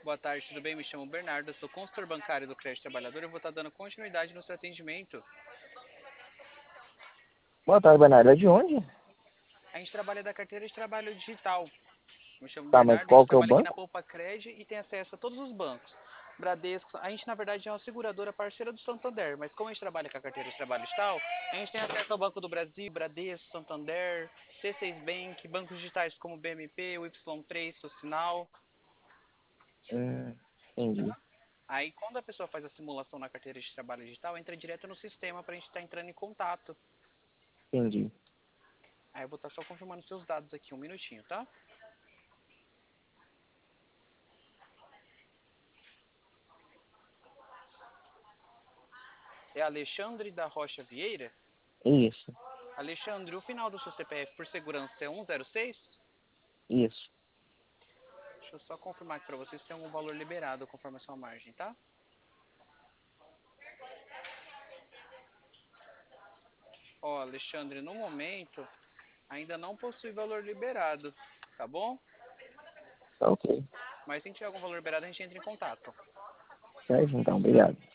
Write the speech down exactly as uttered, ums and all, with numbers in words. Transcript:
Boa tarde, tudo bem? Me chamo Bernardo, sou consultor bancário do Crédito Trabalhador e vou estar dando continuidade no seu atendimento. Boa tarde, Bernardo. É de onde? A gente trabalha da carteira de trabalho digital. Me chamo Tá, mas Bernardo, a qual gente que é o trabalha aqui na banco? Poupa Cred e tem acesso a todos os bancos. Bradesco, a gente na verdade é uma seguradora parceira do Santander, mas como a gente trabalha com a carteira de trabalho digital, a gente tem acesso ao Banco do Brasil, Bradesco, Santander, C seis Bank, bancos digitais como o B M P, o Y três, o Sinal. Hum, entendi. Aí quando a pessoa faz a simulação na carteira de trabalho digital, entra direto no sistema para a gente estar entrando em contato. Entendi. Aí eu vou estar só confirmando seus dados aqui, um minutinho, tá? É Alexandre da Rocha Vieira? Isso, Alexandre, o final do seu C P F por segurança é um zero seis? isso. Deixa eu só confirmar aqui para vocês se tem algum valor liberado conforme a sua margem, tá? Ó, Alexandre, no momento ainda não possui valor liberado, tá bom? Tá ok. Mas se tiver algum valor liberado, a gente entra em contato. Certo, então, obrigado.